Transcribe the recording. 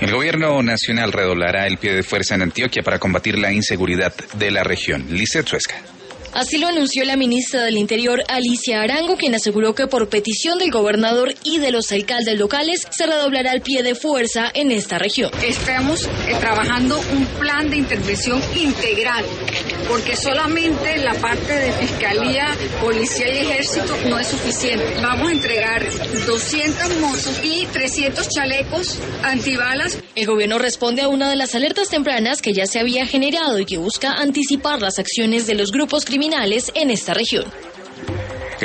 El gobierno nacional redoblará el pie de fuerza en Antioquia para combatir la inseguridad de la región. Lizeth Suesca. Así lo anunció la ministra del Interior, Alicia Arango, quien aseguró que por petición del gobernador y de los alcaldes locales se redoblará el pie de fuerza en esta región. Estamos trabajando un plan de intervención integral, porque solamente la parte de Fiscalía, Policía y Ejército no es suficiente. Vamos a entregar 200 motos y 300 chalecos antibalas. El gobierno responde a una de las alertas tempranas que ya se había generado y que busca anticipar las acciones de los grupos criminales en esta región.